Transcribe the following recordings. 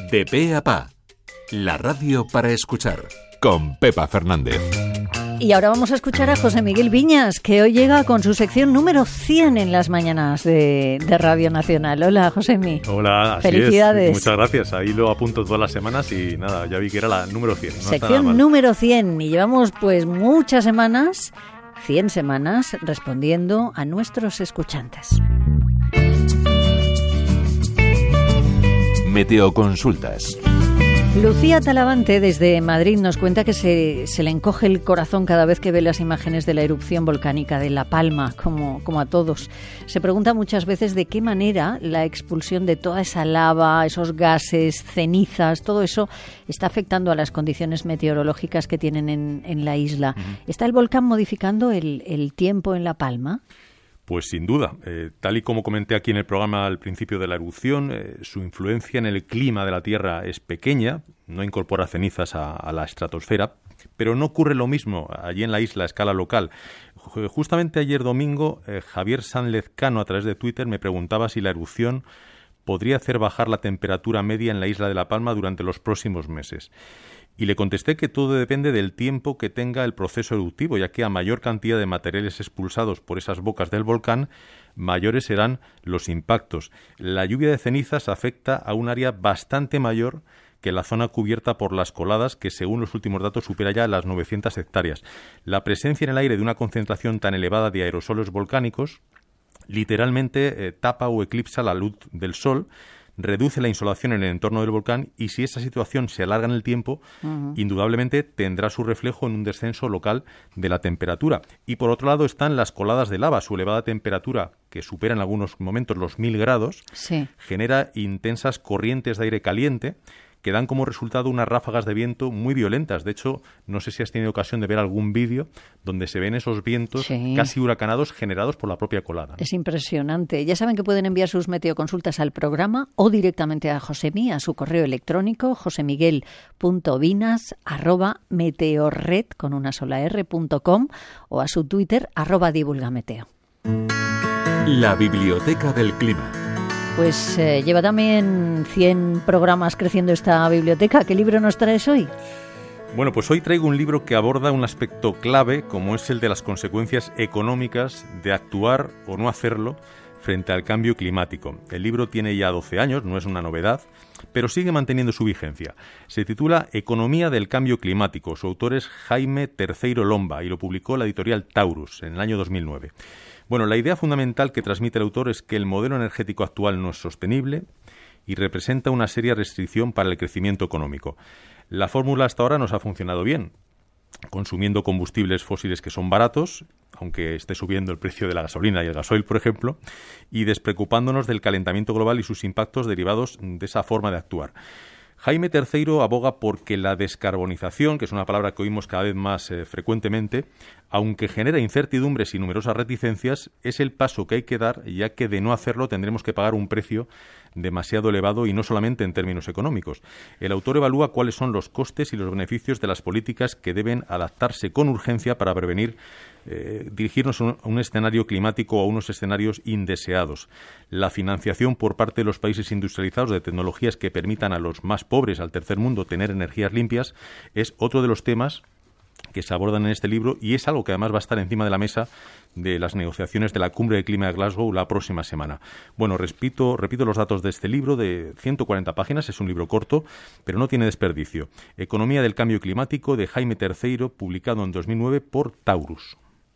De pe a pa, la radio para escuchar, con Pepa Fernández. Y ahora vamos a escuchar a José Miguel Viñas, que hoy llega con su sección número 100 en las mañanas de Radio Nacional. Hola, Josemi. Hola, así felicidades. Es. Muchas gracias. Ahí lo apunto todas las semanas y nada, ya vi que era la número 100. No sección número 100 y llevamos pues muchas semanas, 100 semanas, respondiendo a nuestros escuchantes. Meteoconsultas. Lucía Talavante desde Madrid nos cuenta que se le encoge el corazón cada vez que ve las imágenes de la erupción volcánica de La Palma, como a todos. Se pregunta muchas veces de qué manera la expulsión de toda esa lava, esos gases, cenizas, todo eso está afectando a las condiciones meteorológicas que tienen en la isla. ¿Está el volcán modificando el tiempo en La Palma? Pues sin duda. Tal y como comenté aquí en el programa al principio de la erupción, su influencia en el clima de la Tierra es pequeña, no incorpora cenizas a la estratosfera, pero no ocurre lo mismo allí en la isla a escala local. Justamente ayer domingo, Javier Sanz Lezcano a través de Twitter me preguntaba si la erupción podría hacer bajar la temperatura media en la isla de La Palma durante los próximos meses. Y le contesté que todo depende del tiempo que tenga el proceso eruptivo, ya que a mayor cantidad de materiales expulsados por esas bocas del volcán, mayores serán los impactos. La lluvia de cenizas afecta a un área bastante mayor que la zona cubierta por las coladas, que según los últimos datos supera ya las 900 hectáreas. La presencia en el aire de una concentración tan elevada de aerosoles volcánicos literalmente tapa o eclipsa la luz del sol, reduce la insolación en el entorno del volcán y si esa situación se alarga en el tiempo, indudablemente tendrá su reflejo en un descenso local de la temperatura. Y por otro lado están las coladas de lava. Su elevada temperatura, que supera en algunos momentos los 1000 grados, genera intensas corrientes de aire caliente que dan como resultado unas ráfagas de viento muy violentas. De hecho, no sé si has tenido ocasión de ver algún vídeo donde se ven esos vientos casi huracanados generados por la propia colada, ¿no? Es impresionante. Ya saben que pueden enviar sus meteoconsultas al programa o directamente a Josemi, a su correo electrónico josemiguel.vinas@meteorred con una sola r.com o a su Twitter @divulgameteo. La biblioteca del clima. Pues lleva también 100 programas creciendo esta biblioteca. ¿Qué libro nos traes hoy? Bueno, pues hoy traigo un libro que aborda un aspecto clave, como es el de las consecuencias económicas de actuar o no hacerlo frente al cambio climático. El libro tiene ya 12 años, no es una novedad, pero sigue manteniendo su vigencia. Se titula Economía del cambio climático. Su autor es Jaime Terceiro Lomba y lo publicó la editorial Taurus en el año 2009. Bueno, la idea fundamental que transmite el autor es que el modelo energético actual no es sostenible y representa una seria restricción para el crecimiento económico. La fórmula hasta ahora nos ha funcionado bien, consumiendo combustibles fósiles que son baratos, aunque esté subiendo el precio de la gasolina y el gasoil, por ejemplo, y despreocupándonos del calentamiento global y sus impactos derivados de esa forma de actuar. Jaime III aboga porque la descarbonización, que es una palabra que oímos cada vez más frecuentemente, aunque genera incertidumbres y numerosas reticencias, es el paso que hay que dar, ya que de no hacerlo tendremos que pagar un precio demasiado elevado y no solamente en términos económicos. El autor evalúa cuáles son los costes y los beneficios de las políticas que deben adaptarse con urgencia para prevenir dirigirnos a un escenario climático o a unos escenarios indeseados. La financiación por parte de los países industrializados de tecnologías que permitan a los más pobres, al tercer mundo, tener energías limpias, es otro de los temas que se abordan en este libro y es algo que además va a estar encima de la mesa de las negociaciones de la Cumbre de Clima de Glasgow la próxima semana. Bueno, repito los datos de este libro de 140 páginas, es un libro corto, pero no tiene desperdicio. Economía del cambio climático, de Jaime III, publicado en 2009 por Taurus.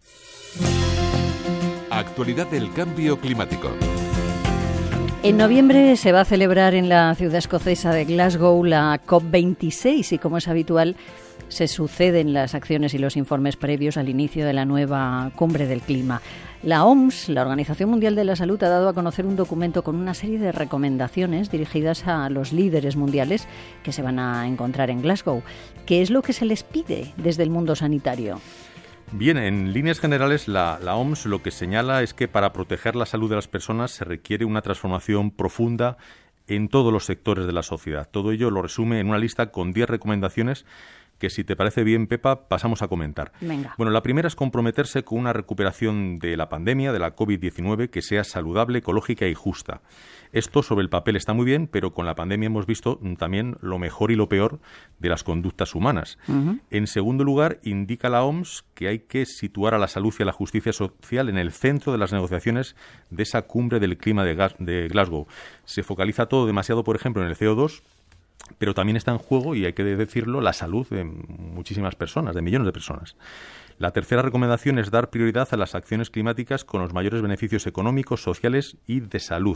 Actualidad del cambio climático. En noviembre se va a celebrar en la ciudad escocesa de Glasgow la COP26 y, como es habitual, se suceden las acciones y los informes previos al inicio de la nueva cumbre del clima. La OMS, la Organización Mundial de la Salud, ha dado a conocer un documento con una serie de recomendaciones dirigidas a los líderes mundiales que se van a encontrar en Glasgow. ¿Qué es lo que se les pide desde el mundo sanitario? Bien, en líneas generales, la OMS lo que señala es que para proteger la salud de las personas se requiere una transformación profunda en todos los sectores de la sociedad. Todo ello lo resume en una lista con 10 recomendaciones que si te parece bien, Pepa, pasamos a comentar. Venga. Bueno, la primera es comprometerse con una recuperación de la pandemia, de la COVID-19, que sea saludable, ecológica y justa. Esto sobre el papel está muy bien, pero con la pandemia hemos visto también lo mejor y lo peor de las conductas humanas. En segundo lugar, indica la OMS que hay que situar a la salud y a la justicia social en el centro de las negociaciones de esa cumbre del clima de Glasgow. Se focaliza todo demasiado, por ejemplo, en el CO2, pero también está en juego, y hay que decirlo, la salud de muchísimas personas, de millones de personas. La tercera recomendación es dar prioridad a las acciones climáticas con los mayores beneficios económicos, sociales y de salud.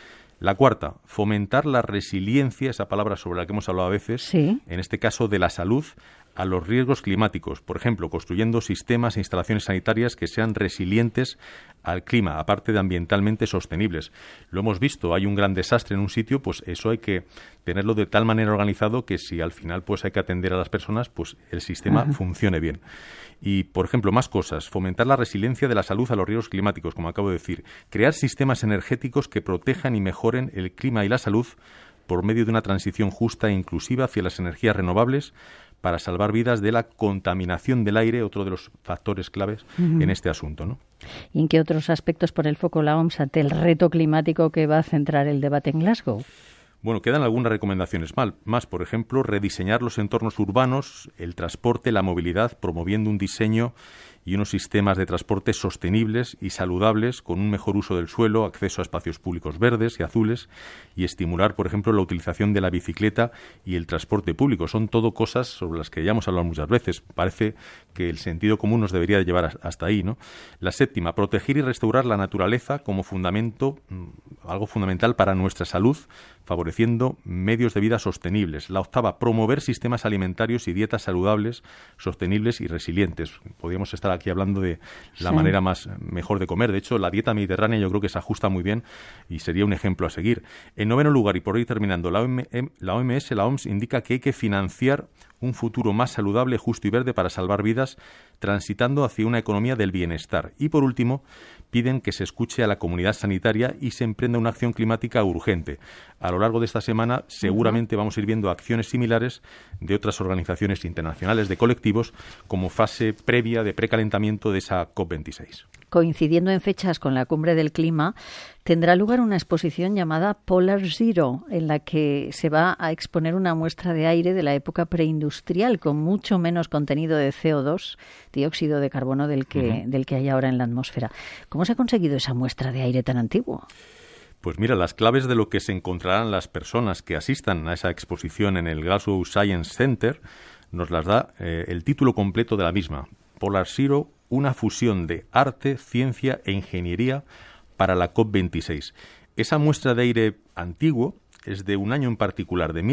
La cuarta, fomentar la resiliencia, esa palabra sobre la que hemos hablado a veces, sí, en este caso de la salud, a los riesgos climáticos, por ejemplo, construyendo sistemas e instalaciones sanitarias que sean resilientes al clima, aparte de ambientalmente sostenibles. Lo hemos visto, hay un gran desastre en un sitio, pues eso hay que tenerlo de tal manera organizado que si al final pues hay que atender a las personas, pues el sistema funcione bien. Y, por ejemplo, más cosas, fomentar la resiliencia de la salud a los riesgos climáticos, como acabo de decir, crear sistemas energéticos que protejan y mejoren el clima y la salud por medio de una transición justa e inclusiva hacia las energías renovables, para salvar vidas de la contaminación del aire, otro de los factores claves en este asunto, ¿no? ¿Y en qué otros aspectos pone el foco la OMS ante el reto climático que va a centrar el debate en Glasgow? Bueno, quedan algunas recomendaciones más, por ejemplo, rediseñar los entornos urbanos, el transporte, la movilidad, promoviendo un diseño y unos sistemas de transporte sostenibles y saludables con un mejor uso del suelo, acceso a espacios públicos verdes y azules, y estimular, por ejemplo, la utilización de la bicicleta y el transporte público. Son todo cosas sobre las que ya hemos hablado muchas veces. Parece que el sentido común nos debería llevar hasta ahí, ¿no? La séptima, proteger y restaurar la naturaleza como fundamento, algo fundamental para nuestra salud, favoreciendo medios de vida sostenibles. La octava, promover sistemas alimentarios y dietas saludables, sostenibles y resilientes. Podríamos estar aquí hablando de la manera mejor de comer. De hecho, la dieta mediterránea yo creo que se ajusta muy bien y sería un ejemplo a seguir. En noveno lugar, y por ir terminando, la OMS indica que hay que financiar un futuro más saludable, justo y verde para salvar vidas, transitando hacia una economía del bienestar. Y por último, piden que se escuche a la comunidad sanitaria y se emprenda una acción climática urgente. A lo largo de esta semana seguramente vamos a ir viendo acciones similares de otras organizaciones internacionales, de colectivos, como fase previa de precalentamiento de esa COP26. Coincidiendo en fechas con la cumbre del clima, tendrá lugar una exposición llamada Polar Zero, en la que se va a exponer una muestra de aire de la época preindustrial, con mucho menos contenido de CO2, dióxido de carbono, del que hay ahora en la atmósfera. ¿Cómo se ha conseguido esa muestra de aire tan antiguo? Pues mira, las claves de lo que se encontrarán las personas que asistan a esa exposición en el Glasgow Science Centre nos las da el título completo de la misma, Polar Zero, una fusión de arte, ciencia e ingeniería para la COP26. Esa muestra de aire antiguo es de un año en particular, de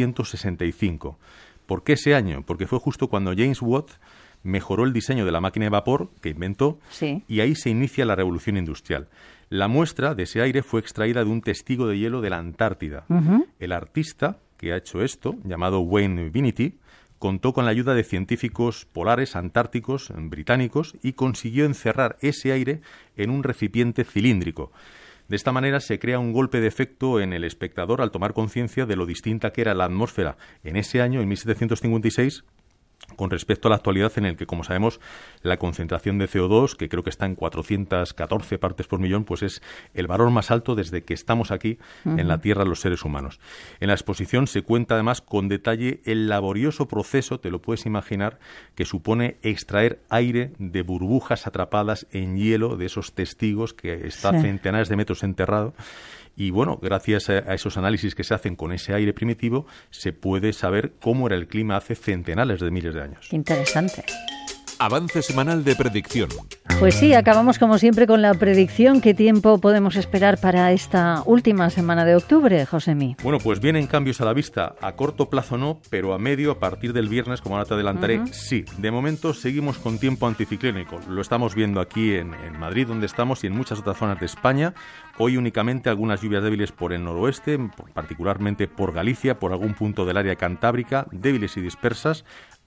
1765. ¿Por qué ese año? Porque fue justo cuando James Watt mejoró el diseño de la máquina de vapor que inventó, y ahí se inicia la revolución industrial. La muestra de ese aire fue extraída de un testigo de hielo de la Antártida. El artista que ha hecho esto, llamado Wayne Vinity, contó con la ayuda de científicos polares, antárticos, británicos, y consiguió encerrar ese aire en un recipiente cilíndrico. De esta manera se crea un golpe de efecto en el espectador al tomar conciencia de lo distinta que era la atmósfera en ese año, en 1756, con respecto a la actualidad, en el que, como sabemos, la concentración de CO2, que creo que está en 414 partes por millón, pues es el valor más alto desde que estamos aquí en la Tierra los seres humanos. En la exposición se cuenta además con detalle el laborioso proceso, te lo puedes imaginar, que supone extraer aire de burbujas atrapadas en hielo de esos testigos que está a centenares de metros enterrado. Y bueno, gracias a esos análisis que se hacen con ese aire primitivo, se puede saber cómo era el clima hace centenares de miles de años. Interesante. Avance semanal de predicción. Pues sí, acabamos como siempre con la predicción. ¿Qué tiempo podemos esperar para esta última semana de octubre, Josemi? Bueno, pues vienen cambios a la vista. A corto plazo no, pero a medio, a partir del viernes, como ahora te adelantaré, sí. De momento seguimos con tiempo anticiclónico. Lo estamos viendo aquí en Madrid, donde estamos, y en muchas otras zonas de España. Hoy únicamente algunas lluvias débiles por el noroeste, particularmente por Galicia, por algún punto del área cantábrica, débiles y dispersas.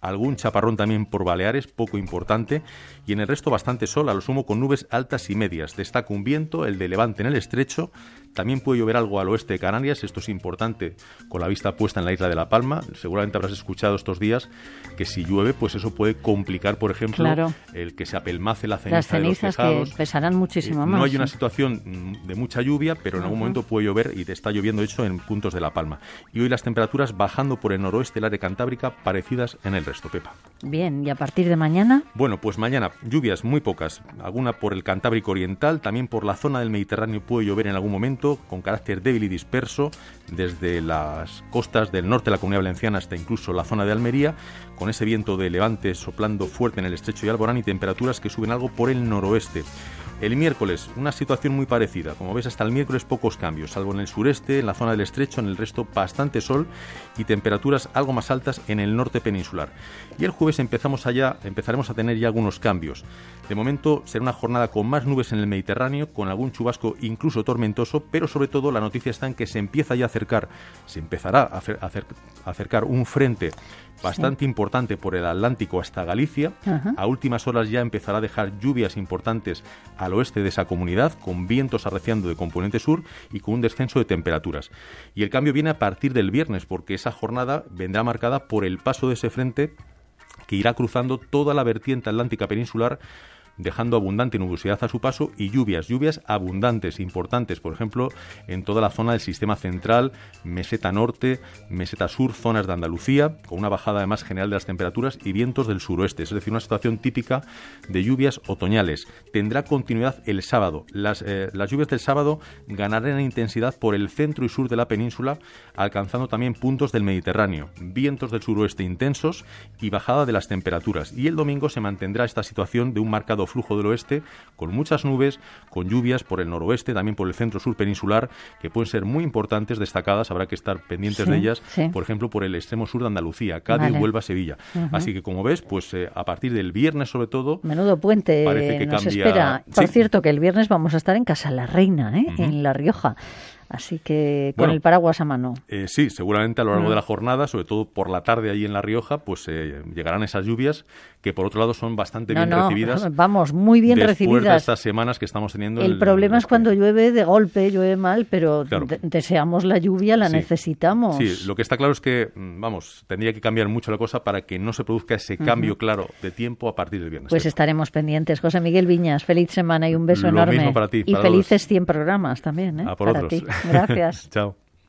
algún chaparrón también por Baleares, poco importante, y en el resto bastante sol, a lo sumo con nubes altas y medias. Destaca un viento, el de levante en el estrecho. También puede llover algo al oeste de Canarias, esto es importante con la vista puesta en la isla de La Palma. Seguramente habrás escuchado estos días que si llueve, pues eso puede complicar, por ejemplo, el que se apelmace la ceniza. Las cenizas de los tejados. que pesarán muchísimo más. No hay una situación de mucha lluvia, pero en algún momento puede llover y te está lloviendo, de hecho, en puntos de La Palma. Y hoy las temperaturas bajando por el noroeste del área cantábrica, parecidas en el resto, Pepa. Bien, ¿y a partir de mañana? Bueno, pues mañana lluvias muy pocas, alguna por el Cantábrico Oriental, también por la zona del Mediterráneo puede llover en algún momento, con carácter débil y disperso, desde las costas del norte de la Comunidad Valenciana hasta incluso la zona de Almería, con ese viento de levante soplando fuerte en el estrecho de Alborán y temperaturas que suben algo por el noroeste. El miércoles, una situación muy parecida. Como ves, hasta el miércoles pocos cambios, salvo en el sureste, en la zona del estrecho, en el resto bastante sol y temperaturas algo más altas en el norte peninsular. Y el jueves empezaremos a tener ya algunos cambios. De momento será una jornada con más nubes en el Mediterráneo, con algún chubasco incluso tormentoso, pero sobre todo la noticia está en que se empezará a acercar un frente bastante importante por el Atlántico hasta Galicia. A últimas horas ya empezará a dejar lluvias importantes al oeste de esa comunidad, con vientos arreciando de componente sur y con un descenso de temperaturas. Y el cambio viene a partir del viernes, porque esa jornada vendrá marcada por el paso de ese frente que irá cruzando toda la vertiente atlántica peninsular, dejando abundante nubosidad a su paso y lluvias abundantes, importantes, por ejemplo, en toda la zona del sistema central, meseta norte, meseta sur, zonas de Andalucía, con una bajada además general de las temperaturas y vientos del suroeste, es decir, una situación típica de lluvias otoñales. Tendrá continuidad el sábado. Las lluvias del sábado ganarán en intensidad por el centro y sur de la península, alcanzando también puntos del Mediterráneo, vientos del suroeste intensos y bajada de las temperaturas. Y el domingo se mantendrá esta situación de un marcado flujo del oeste, con muchas nubes, con lluvias por el noroeste, también por el centro-sur peninsular, que pueden ser muy importantes, destacadas, habrá que estar pendientes de ellas, por ejemplo, por el extremo sur de Andalucía, Cádiz, Huelva, Sevilla. Así que, como ves, pues a partir del viernes, sobre todo... Menudo puente parece que nos cambia... espera. Por cierto, que el viernes vamos a estar en Casa La Reina, en La Rioja. Así que con el paraguas a mano. Sí, seguramente a lo largo de la jornada, sobre todo por la tarde allí en La Rioja, pues llegarán esas lluvias que por otro lado son bastante bien recibidas. Vamos, muy bien recibidas. Después de estas semanas que estamos teniendo. El problema es cuando llueve de golpe, llueve mal, pero claro, deseamos la lluvia, la necesitamos. Sí, lo que está claro es que, tendría que cambiar mucho la cosa para que no se produzca ese cambio claro de tiempo a partir del viernes. Pues estaremos pendientes. José Miguel Viñas, feliz semana y un beso enorme. Lo mismo para ti. Y para felices todos. 100 programas también, A por para otros. ti. Gracias. Chao.